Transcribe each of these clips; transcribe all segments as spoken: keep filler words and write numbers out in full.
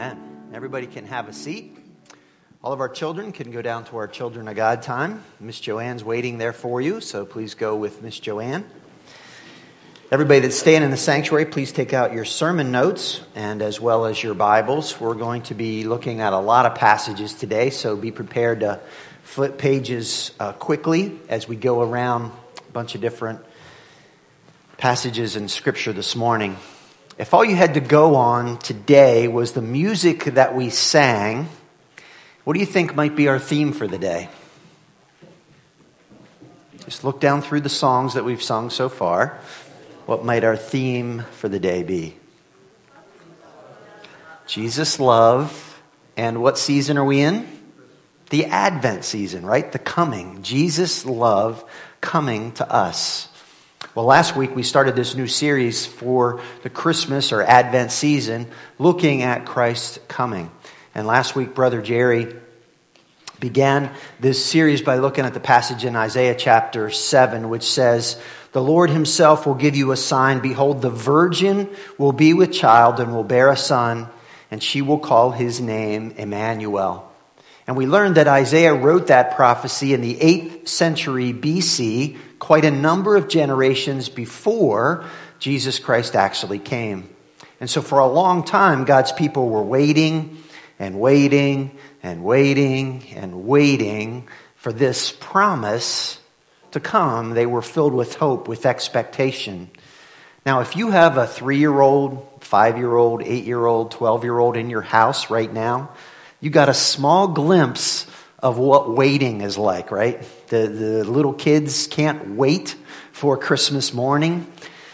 Amen. Everybody can have a seat. All of our children can go down to our Children of God time. Miss Joanne's waiting there for you, so please go with Miss Joanne. Everybody that's staying in the sanctuary, please take out your sermon notes and as well as your Bibles. We're going to be looking at a lot of passages today, so be prepared to flip pages uh, quickly as we go around a bunch of different passages in Scripture this morning. If all you had to go on today was the music that we sang, what do you think might be our theme for the day? Just look down through the songs that we've sung so far. What might our theme for the day be? Jesus' love. And what season are we in? The Advent season, right? The coming. Jesus' love coming to us. Well, last week we started this new series for the Christmas or Advent season, looking at Christ's coming. And last week, Brother Jerry began this series by looking at the passage in Isaiah chapter seven, which says, "The Lord himself will give you a sign. Behold, the virgin will be with child and will bear a son, and she will call his name Emmanuel." And we learned that Isaiah wrote that prophecy in the eighth century B C, quite a number of generations before Jesus Christ actually came. And so for a long time, God's people were waiting and waiting and waiting and waiting for this promise to come. They were filled with hope, with expectation. Now, if you have a three-year-old, five-year-old, eight-year-old, twelve-year-old in your house right now, you got a small glimpse of what waiting is like, right? The, the little kids can't wait for Christmas morning.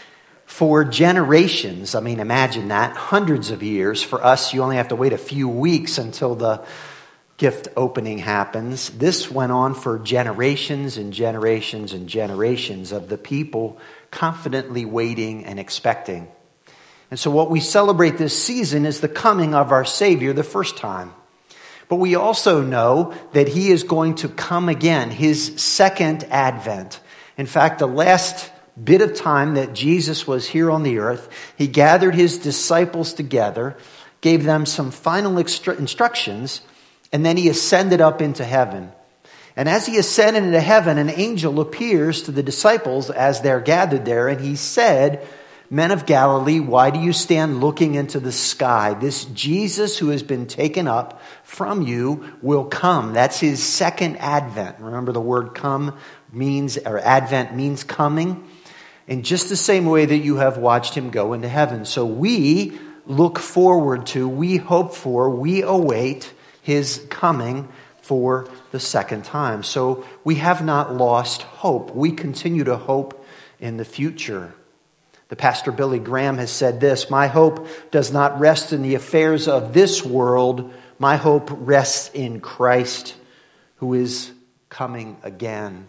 For generations, I mean, imagine that, hundreds of years. For us, you only have to wait a few weeks until the gift opening happens. This went on for generations and generations and generations of the people confidently waiting and expecting. And so what we celebrate this season is the coming of our Savior the first time. But we also know that he is going to come again, his second advent. In fact, the last bit of time that Jesus was here on the earth, he gathered his disciples together, gave them some final extra- instructions, and then he ascended up into heaven. And as he ascended into heaven, an angel appears to the disciples as they're gathered there, and he said, "Men of Galilee, why do you stand looking into the sky? This Jesus who has been taken up from you will come." That's his second advent. Remember, the word come means, or advent means coming. In just the same way that you have watched him go into heaven. So we look forward to, we hope for, we await his coming for the second time. So we have not lost hope. We continue to hope in the future. The Pastor Billy Graham has said this, "My hope does not rest in the affairs of this world. My hope rests in Christ, who is coming again."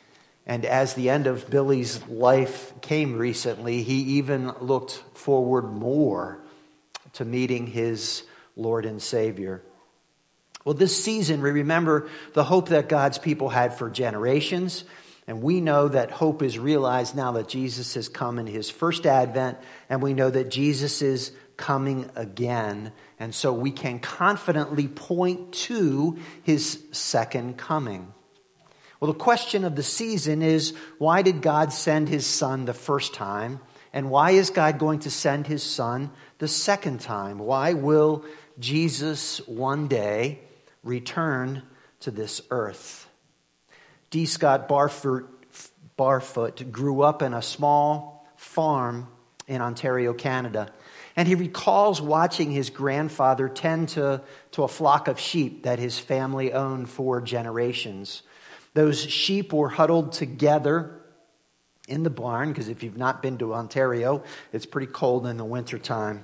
And as the end of Billy's life came recently, he even looked forward more to meeting his Lord and Savior. Well, this season, we remember the hope that God's people had for generations. And we know that hope is realized now that Jesus has come in his first advent. And we know that Jesus is coming again. And so we can confidently point to his second coming. Well, the question of the season is, why did God send his son the first time? And why is God going to send his son the second time? Why will Jesus one day return to this earth? D. Scott Barfoot, Barfoot grew up in a small farm in Ontario, Canada. And he recalls watching his grandfather tend to, to a flock of sheep that his family owned for generations. Those sheep were huddled together in the barn, because if you've not been to Ontario, it's pretty cold in the wintertime.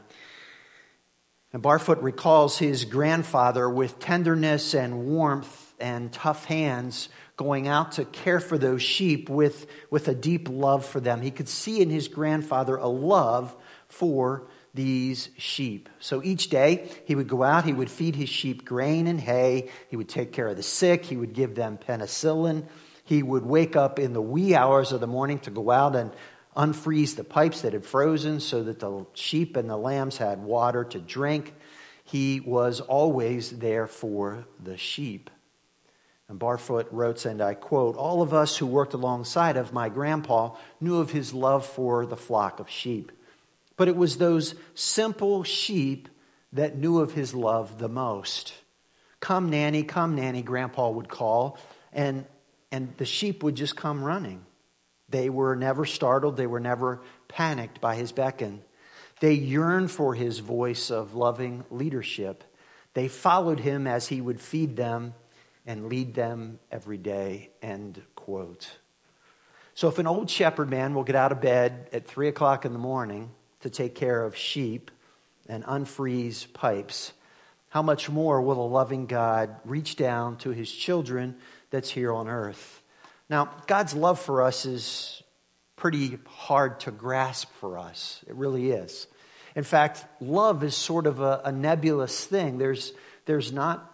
And Barfoot recalls his grandfather with tenderness and warmth and tough hands going out to care for those sheep with, with a deep love for them. He could see in his grandfather a love for these sheep. So each day he would go out, he would feed his sheep grain and hay, he would take care of the sick, he would give them penicillin, he would wake up in the wee hours of the morning to go out and unfreeze the pipes that had frozen so that the sheep and the lambs had water to drink. He was always there for the sheep. And Barfoot wrote, and I quote, "All of us who worked alongside of my grandpa knew of his love for the flock of sheep. But it was those simple sheep that knew of his love the most. Come, Nanny, come, Nanny," Grandpa would call, and, and the sheep would just come running. They were never startled. They were never panicked by his beckon. They yearned for his voice of loving leadership. They followed him as he would feed them and lead them every day, end quote. So if an old shepherd man will get out of bed at three o'clock in the morning to take care of sheep and unfreeze pipes, how much more will a loving God reach down to his children that's here on earth? Now, God's love for us is pretty hard to grasp for us. It really is. In fact, love is sort of a, a nebulous thing. There's, there's not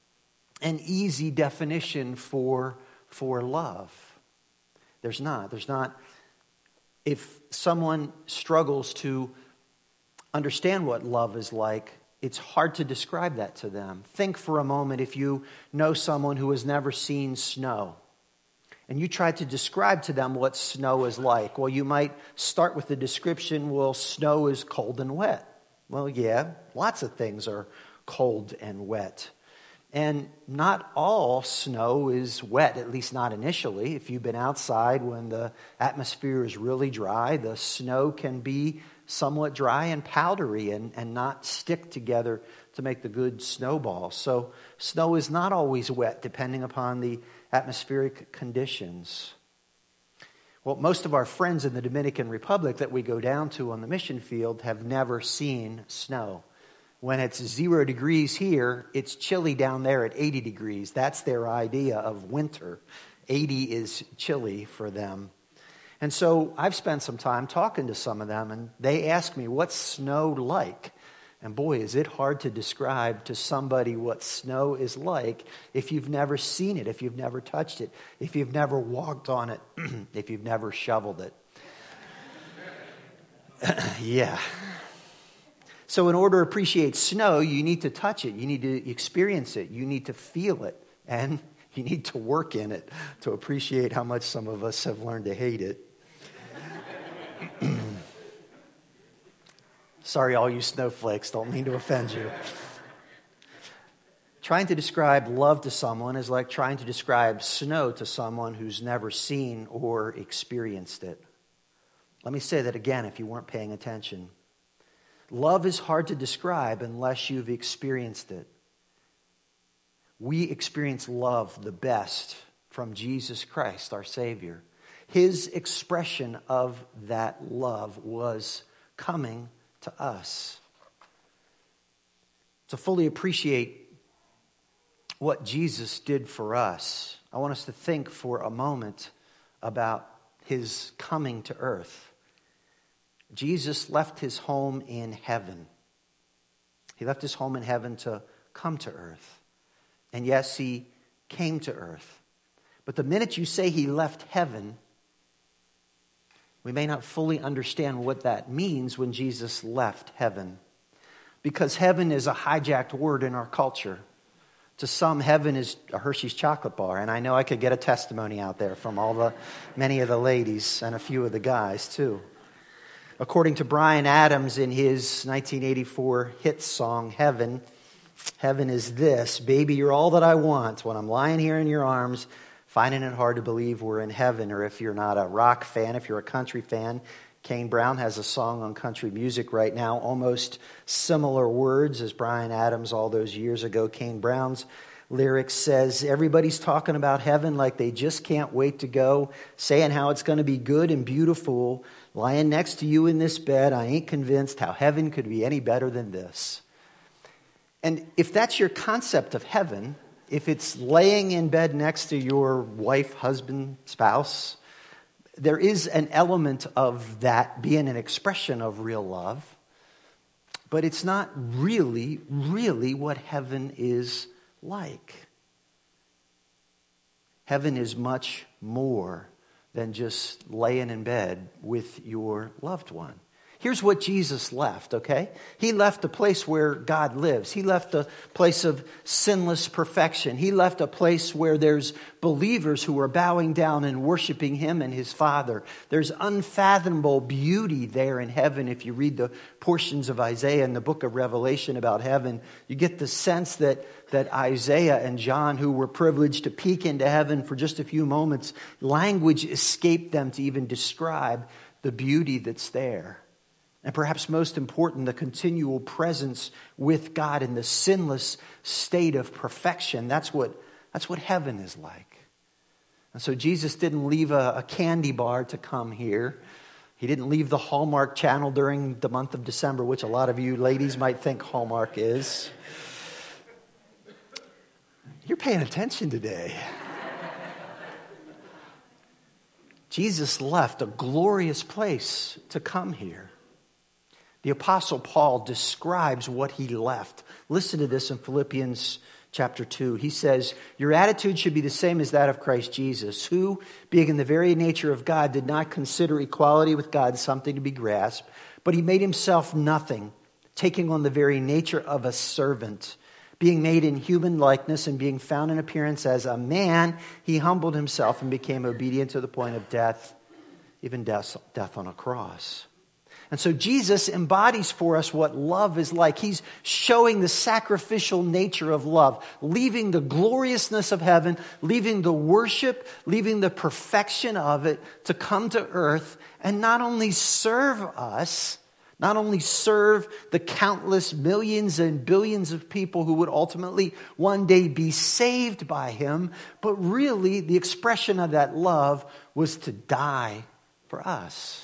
an easy definition for, for love. There's not. There's not. If someone struggles to understand what love is like, it's hard to describe that to them. Think for a moment if you know someone who has never seen snow, and you try to describe to them what snow is like. Well, you might start with the description, well, snow is cold and wet. Well, yeah, lots of things are cold and wet. And not all snow is wet, at least not initially. If you've been outside when the atmosphere is really dry, the snow can be somewhat dry and powdery and, and not stick together to make the good snowball. So snow is not always wet, depending upon the atmospheric conditions. Well, most of our friends in the Dominican Republic that we go down to on the mission field have never seen snow. When it's zero degrees here, it's chilly down there at eighty degrees. That's their idea of winter. eighty is chilly for them. And so I've spent some time talking to some of them, and they ask me, what's snow like? And boy, is it hard to describe to somebody what snow is like if you've never seen it, if you've never touched it, if you've never walked on it, if you've never shoveled it. Yeah. So in order to appreciate snow, you need to touch it. You need to experience it. You need to feel it. And you need to work in it to appreciate how much some of us have learned to hate it. Sorry, all you snowflakes. Don't mean to offend you. Trying to describe love to someone is like trying to describe snow to someone who's never seen or experienced it. Let me say that again if you weren't paying attention. Love is hard to describe unless you've experienced it. We experience love the best from Jesus Christ, our Savior. His expression of that love was coming to us. To fully appreciate what Jesus did for us, I want us to think for a moment about his coming to earth. Jesus left his home in heaven. He left his home in heaven to come to earth. And yes, he came to earth. But the minute you say he left heaven, we may not fully understand what that means when Jesus left heaven. Because heaven is a hijacked word in our culture. To some, heaven is a Hershey's chocolate bar. And I know I could get a testimony out there from all the many of the ladies and a few of the guys too. According to Bryan Adams in his nineteen eighty-four hit song, Heaven, heaven is this: baby, you're all that I want. When I'm lying here in your arms, finding it hard to believe we're in heaven. Or if you're not a rock fan, if you're a country fan, Kane Brown has a song on country music right now, almost similar words as Bryan Adams all those years ago. Kane Brown's lyrics says, everybody's talking about heaven like they just can't wait to go, saying how it's going to be good and beautiful. Lying next to you in this bed, I ain't convinced how heaven could be any better than this. And if that's your concept of heaven, if it's laying in bed next to your wife, husband, spouse, there is an element of that being an expression of real love. But it's not really, really what heaven is like. Heaven is much more than just laying in bed with your loved one. Here's what Jesus left, okay? He left a place where God lives. He left a place of sinless perfection. He left a place where there's believers who are bowing down and worshiping Him and His Father. There's unfathomable beauty there in heaven. If you read the portions of Isaiah and the book of Revelation about heaven, you get the sense that, that Isaiah and John, who were privileged to peek into heaven for just a few moments, language escaped them to even describe the beauty that's there. And perhaps most important, the continual presence with God in the sinless state of perfection. That's what, that's what heaven is like. And so Jesus didn't leave a, a candy bar to come here. He didn't leave the Hallmark Channel during the month of December, which a lot of you ladies might think Hallmark is. You're paying attention today. Jesus left a glorious place to come here. The Apostle Paul describes what he left. Listen to this in Philippians chapter two. He says, your attitude should be the same as that of Christ Jesus, who, being in the very nature of God, did not consider equality with God something to be grasped, but He made Himself nothing, taking on the very nature of a servant. Being made in human likeness and being found in appearance as a man, He humbled Himself and became obedient to the point of death, even death, death on a cross. And so Jesus embodies for us what love is like. He's showing the sacrificial nature of love, leaving the gloriousness of heaven, leaving the worship, leaving the perfection of it to come to earth and not only serve us, not only serve the countless millions and billions of people who would ultimately one day be saved by Him, but really the expression of that love was to die for us.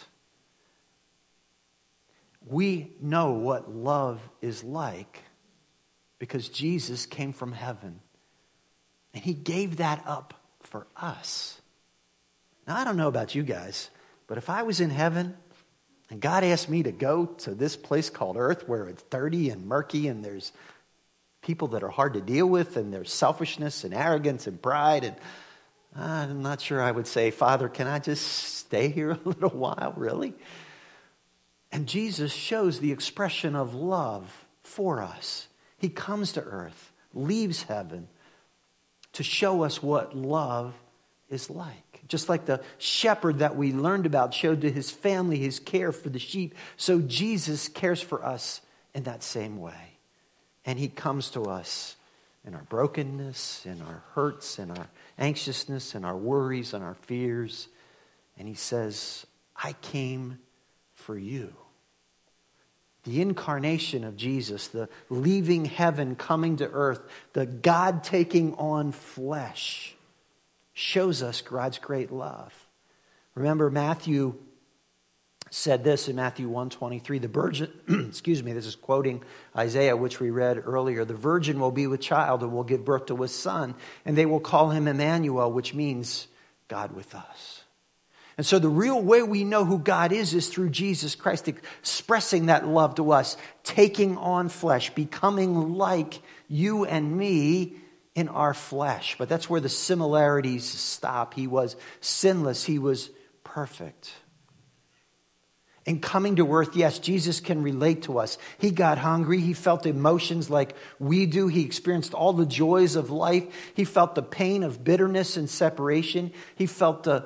We know what love is like because Jesus came from heaven and He gave that up for us. Now, I don't know about you guys, but if I was in heaven and God asked me to go to this place called earth where it's dirty and murky and there's people that are hard to deal with and there's selfishness and arrogance and pride, and I'm not sure I would say, Father, can I just stay here a little while, really? And Jesus shows the expression of love for us. He comes to earth, leaves heaven to show us what love is like. Just like the shepherd that we learned about showed to his family his care for the sheep, so Jesus cares for us in that same way. And He comes to us in our brokenness, in our hurts, in our anxiousness, in our worries, and our fears. And He says, I came for you. The incarnation of Jesus, the leaving heaven, coming to earth, the God taking on flesh, shows us God's great love. Remember, Matthew said this in Matthew one twenty-three, the virgin, excuse me, this is quoting Isaiah, which we read earlier, the virgin will be with child and will give birth to a son, and they will call Him Emmanuel, which means God with us. And so the real way we know who God is is through Jesus Christ expressing that love to us, taking on flesh, becoming like you and me in our flesh. But that's where the similarities stop. He was sinless. He was perfect. In coming to earth, yes, Jesus can relate to us. He got hungry. He felt emotions like we do. He experienced all the joys of life. He felt the pain of bitterness and separation. He felt the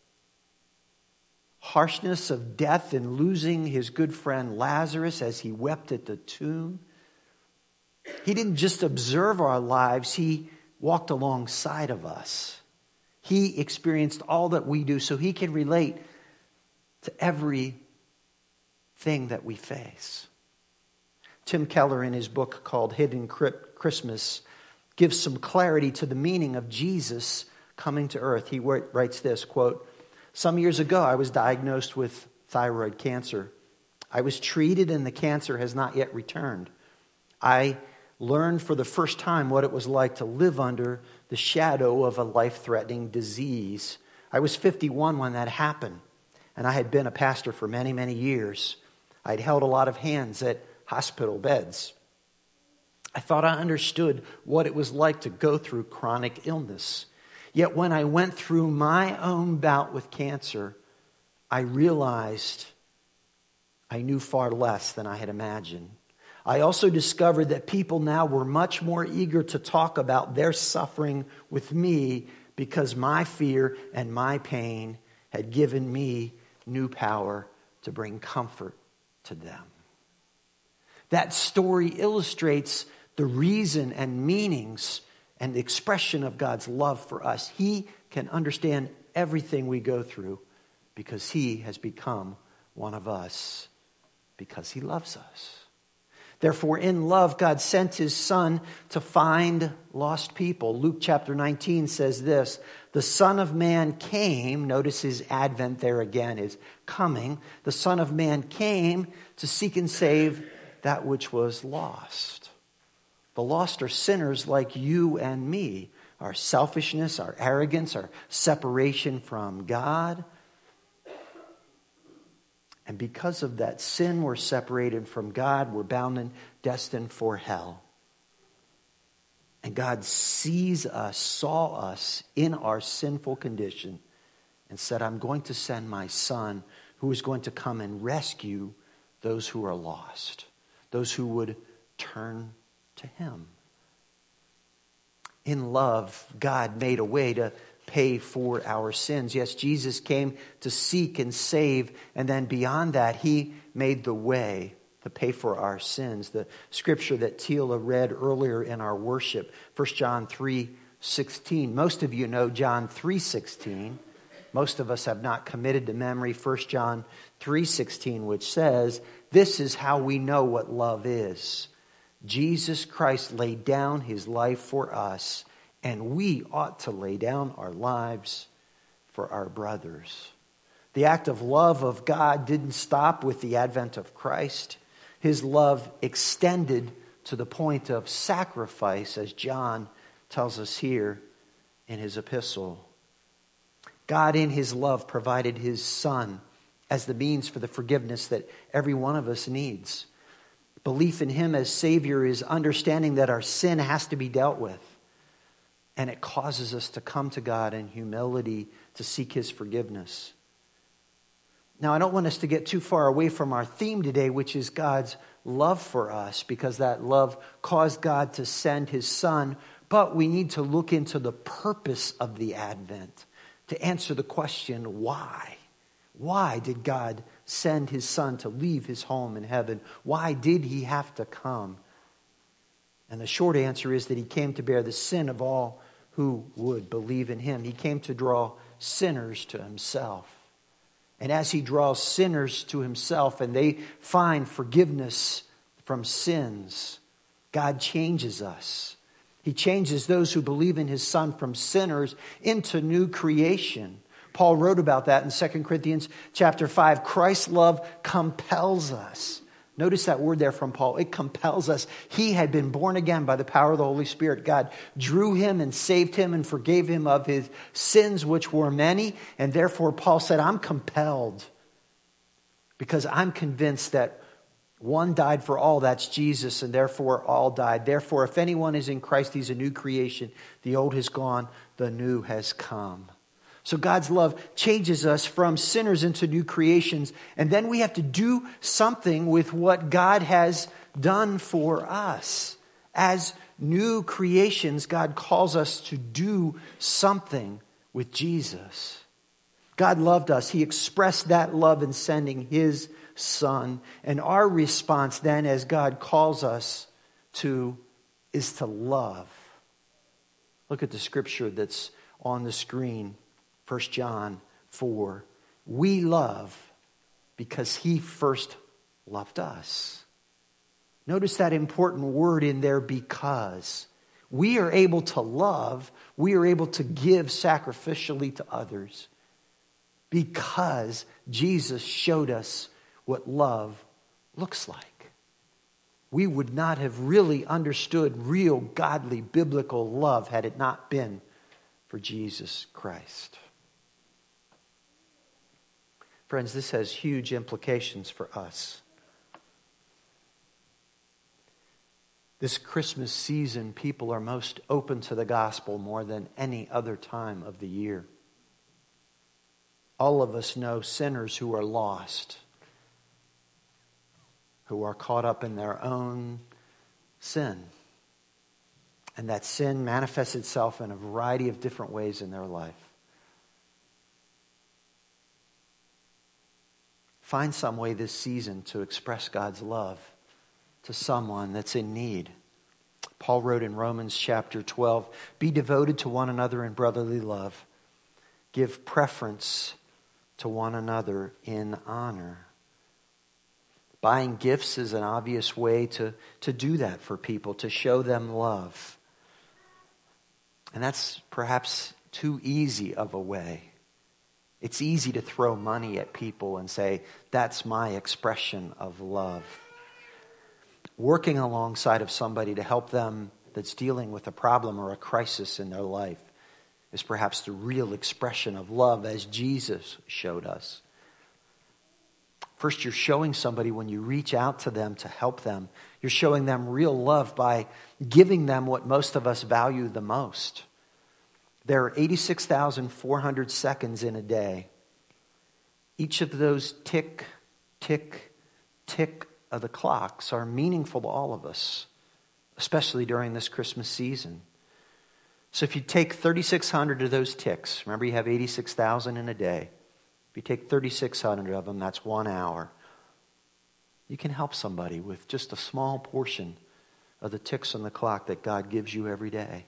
harshness of death and losing his good friend Lazarus as he wept at the tomb. He didn't just observe our lives, He walked alongside of us. He experienced all that we do, so He can relate to everything that we face. Tim Keller, in his book called Hidden Christmas, gives some clarity to the meaning of Jesus coming to earth. He writes this, quote, some years ago, I was diagnosed with thyroid cancer. I was treated and the cancer has not yet returned. I learned for the first time what it was like to live under the shadow of a life-threatening disease. I was fifty-one when that happened, and I had been a pastor for many, many years. I'd held a lot of hands at hospital beds. I thought I understood what it was like to go through chronic illness. Yet when I went through my own bout with cancer, I realized I knew far less than I had imagined. I also discovered that people now were much more eager to talk about their suffering with me because my fear and my pain had given me new power to bring comfort to them. That story illustrates the reason and meanings and the expression of God's love for us. He can understand everything we go through because He has become one of us, because He loves us. Therefore, in love, God sent His Son to find lost people. Luke chapter nineteen says this, the Son of Man came, notice His advent there again, His coming. The Son of Man came to seek and save that which was lost. The lost are sinners like you and me. Our selfishness, our arrogance, our separation from God. And because of that sin, we're separated from God. We're bound and destined for hell. And God sees us, saw us in our sinful condition and said, I'm going to send my Son who is going to come and rescue those who are lost, those who would turn to Him. In love, God made a way to pay for our sins. Yes, Jesus came to seek and save, and then beyond that, He made the way to pay for our sins. The scripture that Tila read earlier in our worship, First John three sixteen. Most of you know John three sixteen. Most of us have not committed to memory First John three sixteen, which says, this is how we know what love is. Jesus Christ laid down His life for us, and we ought to lay down our lives for our brothers. The act of love of God didn't stop with the advent of Christ. His love extended to the point of sacrifice, as John tells us here in his epistle. God in His love provided His Son as the means for the forgiveness that every one of us needs. Belief in Him as Savior is understanding that our sin has to be dealt with. And it causes us to come to God in humility to seek His forgiveness. Now, I don't want us to get too far away from our theme today, which is God's love for us, because that love caused God to send His Son. But we need to look into the purpose of the Advent to answer the question, why? Why did God send His Son to leave His home in heaven? Why did He have to come? And the short answer is that He came to bear the sin of all who would believe in Him. He came to draw sinners to Himself. And as He draws sinners to Himself and they find forgiveness from sins, God changes us. He changes those who believe in His Son from sinners into new creation. Paul wrote about that in Second Corinthians chapter five. Christ's love compels us. Notice that word there from Paul. It compels us. He had been born again by the power of the Holy Spirit. God drew him and saved him and forgave him of his sins, which were many. And therefore, Paul said, I'm compelled because I'm convinced that one died for all, that's Jesus, and therefore all died. Therefore, if anyone is in Christ, he's a new creation. The old has gone, the new has come. So God's love changes us from sinners into new creations. And then we have to do something with what God has done for us. As new creations, God calls us to do something with Jesus. God loved us. He expressed that love in sending His Son. And our response then, as God calls us to, is to love. Look at the scripture that's on the screen. First John four. We love because He first loved us. Notice that important word in there, because. We are able to love, we are able to give sacrificially to others because Jesus showed us what love looks like. We would not have really understood real, godly, biblical love had it not been for Jesus Christ. Friends, this has huge implications for us. This Christmas season, people are most open to the gospel more than any other time of the year. All of us know sinners who are lost. who are caught up in their own sin. And that sin manifests itself in a variety of different ways in their life. Find some way this season to express God's love to someone that's in need. Paul wrote in Romans chapter twelve, "Be devoted to one another in brotherly love. Give preference to one another in honor." Buying gifts is an obvious way to, to do that for people, to show them love. And that's perhaps too easy of a way. It's easy to throw money at people and say, that's my expression of love. Working alongside of somebody to help them that's dealing with a problem or a crisis in their life is perhaps the real expression of love as Jesus showed us. First, you're showing somebody when you reach out to them to help them, you're showing them real love by giving them what most of us value the most. There are eighty-six thousand four hundred seconds in a day. Each of those tick, tick, tick of the clocks are meaningful to all of us, especially during this Christmas season. So if you take thirty-six hundred of those ticks, remember you have eighty-six thousand in a day. If you take thirty-six hundred of them, that's one hour. You can help somebody with just a small portion of the ticks on the clock that God gives you every day.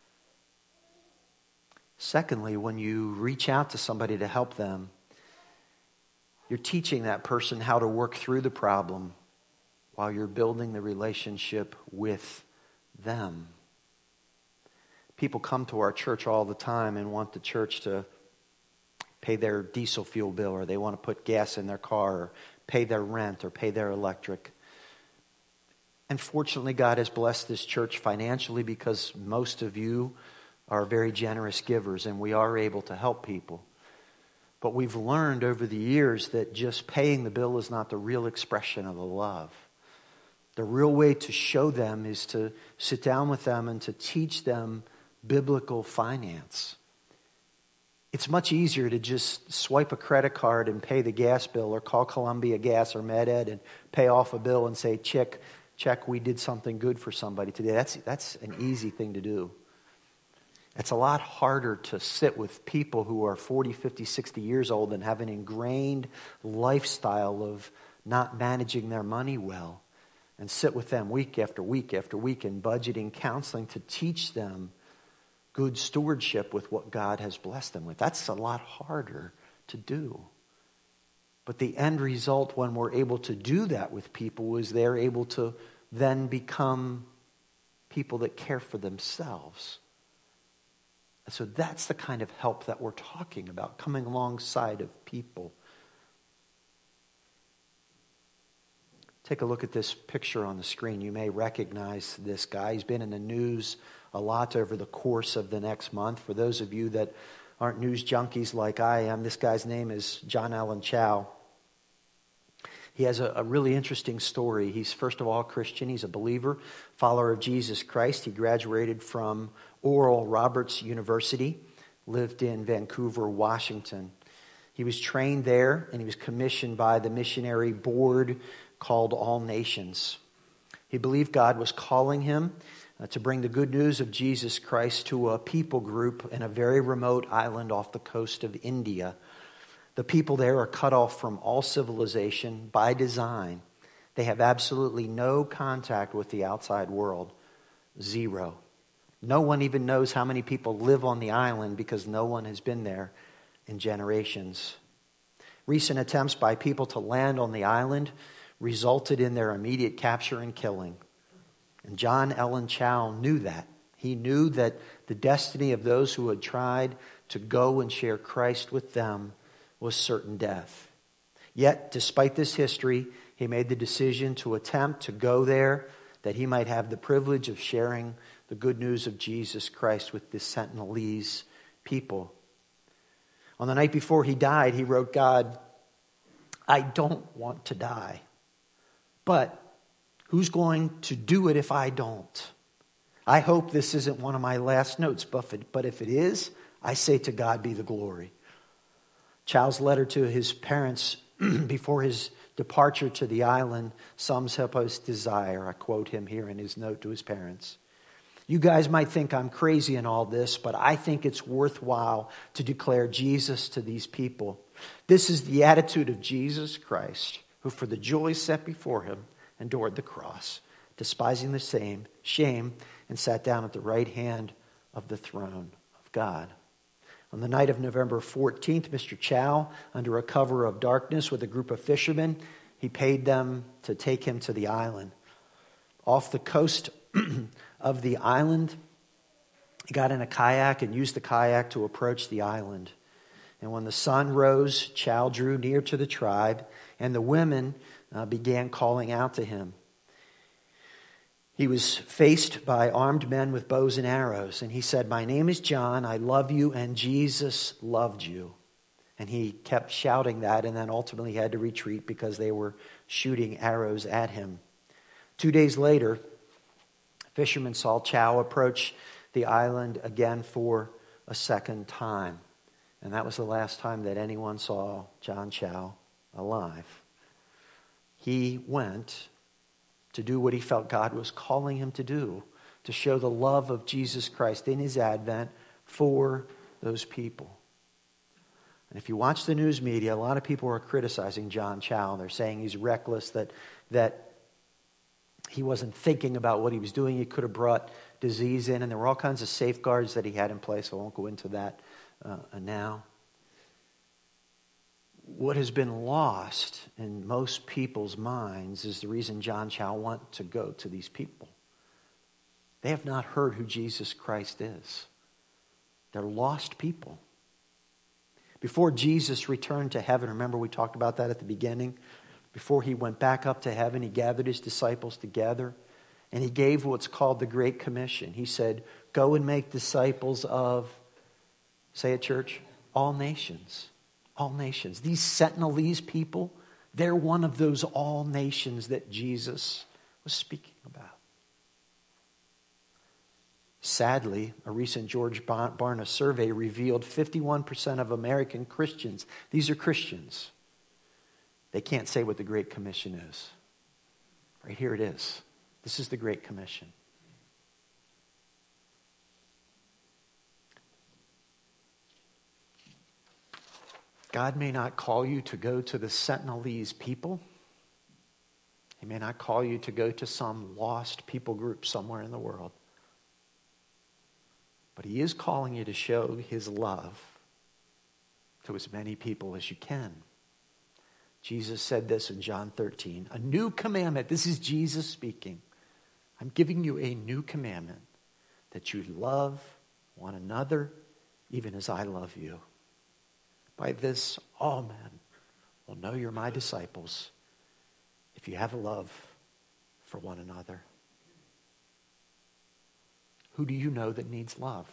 Secondly, when you reach out to somebody to help them, you're teaching that person how to work through the problem while you're building the relationship with them. People come to our church all the time and want the church to pay their diesel fuel bill, or they want to put gas in their car, or pay their rent, or pay their electric. And fortunately, God has blessed this church financially because most of you are very generous givers, and we are able to help people. But we've learned over the years that just paying the bill is not the real expression of the love. The real way to show them is to sit down with them and to teach them biblical finance. It's much easier to just swipe a credit card and pay the gas bill, or call Columbia Gas or Med-Ed and pay off a bill and say, check, check, we did something good for somebody today. That's, that's an easy thing to do. It's a lot harder to sit with people who are forty, fifty, sixty years old and have an ingrained lifestyle of not managing their money well, and sit with them week after week after week in budgeting, counseling to teach them good stewardship with what God has blessed them with. That's a lot harder to do. But the end result when we're able to do that with people is they're able to then become people that care for themselves. And so that's the kind of help that we're talking about, coming alongside of people. Take a look at this picture on the screen. You may recognize this guy. He's been in the news a lot over the course of the next month. For those of you that aren't news junkies like I am, this guy's name is John Allen Chau. He has a, a really interesting story. He's first of all a Christian. He's a believer, follower of Jesus Christ. He graduated from Oral Roberts University, lived in Vancouver, Washington. He was trained there, and he was commissioned by the missionary board called All Nations. He believed God was calling him uh, to bring the good news of Jesus Christ to a people group in a very remote island off the coast of India. The people there are cut off from all civilization by design. They have absolutely no contact with the outside world. Zero. No one even knows how many people live on the island because no one has been there in generations. Recent attempts by people to land on the island resulted in their immediate capture and killing. And John Allen Chau knew that. He knew that the destiny of those who had tried to go and share Christ with them was certain death. Yet, despite this history, he made the decision to attempt to go there that he might have the privilege of sharing the good news of Jesus Christ with the Sentinelese people. On the night before he died, he wrote, God, I don't want to die, but who's going to do it if I don't? I hope this isn't one of my last notes, but if it is, I say to God be the glory. Chau's letter to his parents before his departure to the island, some supposed desire. I quote him here in his note to his parents. You guys might think I'm crazy in all this, but I think it's worthwhile to declare Jesus to these people. This is the attitude of Jesus Christ, who for the joy set before him endured the cross, despising the same shame, and sat down at the right hand of the throne of God. On the night of November fourteenth, Mister Chow, under a cover of darkness with a group of fishermen, he paid them to take him to the island. Off the coast of the island, he got in a kayak and used the kayak to approach the island. And when the sun rose, Chow drew near to the tribe, and the women uh, began calling out to him. He was faced by armed men with bows and arrows, and he said, "My name is John, I love you, and Jesus loved you." And he kept shouting that, and then ultimately had to retreat because they were shooting arrows at him. Two days later, fishermen saw Chow approach the island again for a second time. And that was the last time that anyone saw John Chow alive. He went to do what he felt God was calling him to do, to show the love of Jesus Christ in his advent for those people. And if you watch the news media, a lot of people are criticizing John Chow. They're saying he's reckless, that that he wasn't thinking about what he was doing. He could have brought disease in, and there were all kinds of safeguards that he had in place. I won't go into that uh, now. What has been lost in most people's minds is the reason John Chow went to go to these people. They have not heard who Jesus Christ is. They're lost people. Before Jesus returned to heaven, remember we talked about that at the beginning? Before he went back up to heaven, he gathered his disciples together and he gave what's called the Great Commission. He said, go and make disciples of, say it, church, all nations. All nations. These Sentinelese people, they're one of those all nations that Jesus was speaking about. Sadly, a recent George Barna survey revealed fifty-one percent of American Christians, these are Christians, they can't say what the Great Commission is. Right here it is. This is the Great Commission. God may not call you to go to the Sentinelese people. He may not call you to go to some lost people group somewhere in the world. But he is calling you to show his love to as many people as you can. Jesus said this in John thirteen, a new commandment. This is Jesus speaking. I'm giving you a new commandment, that you love one another even as I love you. By this, all men will know you're my disciples if you have a love for one another. Who do you know that needs love?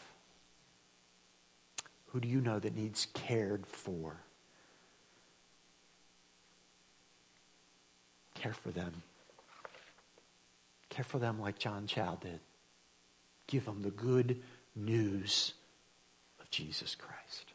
Who do you know that needs cared for? Care for them. Care for them like John Chow did. Give them the good news of Jesus Christ.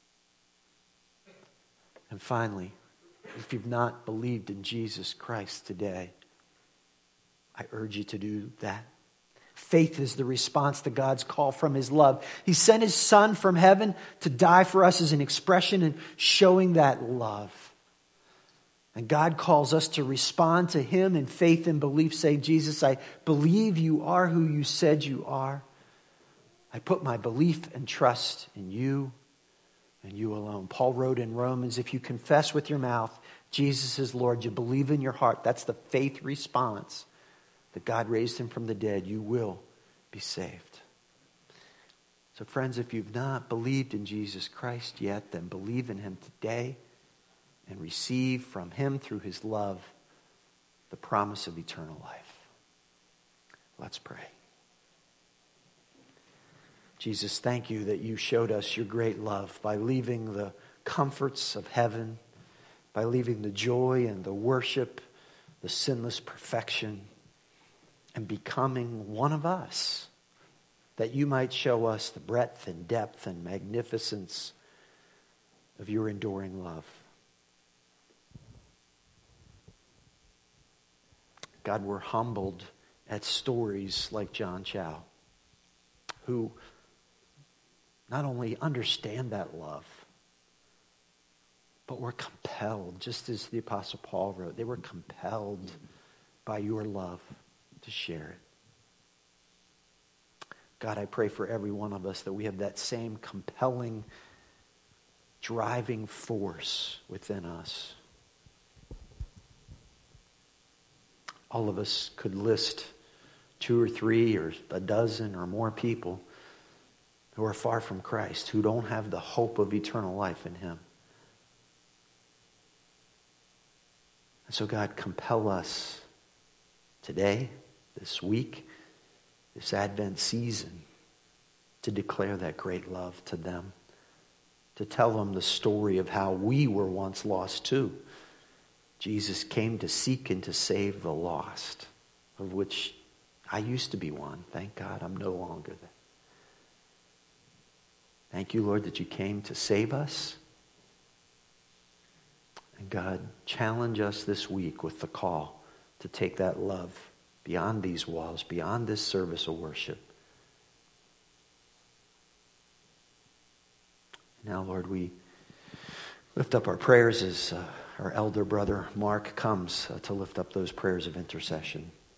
And finally, if you've not believed in Jesus Christ today, I urge you to do that. Faith is the response to God's call from his love. He sent his Son from heaven to die for us as an expression and showing that love. And God calls us to respond to him in faith and belief, saying, Jesus, I believe you are who you said you are. I put my belief and trust in you and you alone. Paul wrote in Romans, if you confess with your mouth Jesus is Lord, you believe in your heart, that's the faith response, that God raised him from the dead, you will be saved. So friends, if you've not believed in Jesus Christ yet, then believe in him today and receive from him through his love the promise of eternal life. Let's pray. Jesus, thank you that you showed us your great love by leaving the comforts of heaven, by leaving the joy and the worship, the sinless perfection, and becoming one of us, that you might show us the breadth and depth and magnificence of your enduring love. God, we're humbled at stories like John Chow, who not only understand that love, but were compelled, just as the Apostle Paul wrote, they were compelled by your love to share it. God, I pray for every one of us that we have that same compelling, driving force within us. All of us could list two or three or a dozen or more people who are far from Christ, who don't have the hope of eternal life in Him. And so, God, compel us today, this week, this Advent season, to declare that great love to them, to tell them the story of how we were once lost too. Jesus came to seek and to save the lost, of which I used to be one. Thank God I'm no longer that. Thank you, Lord, that you came to save us. And God, challenge us this week with the call to take that love beyond these walls, beyond this service of worship. Now, Lord, we lift up our prayers as uh, our elder brother Mark comes uh, to lift up those prayers of intercession.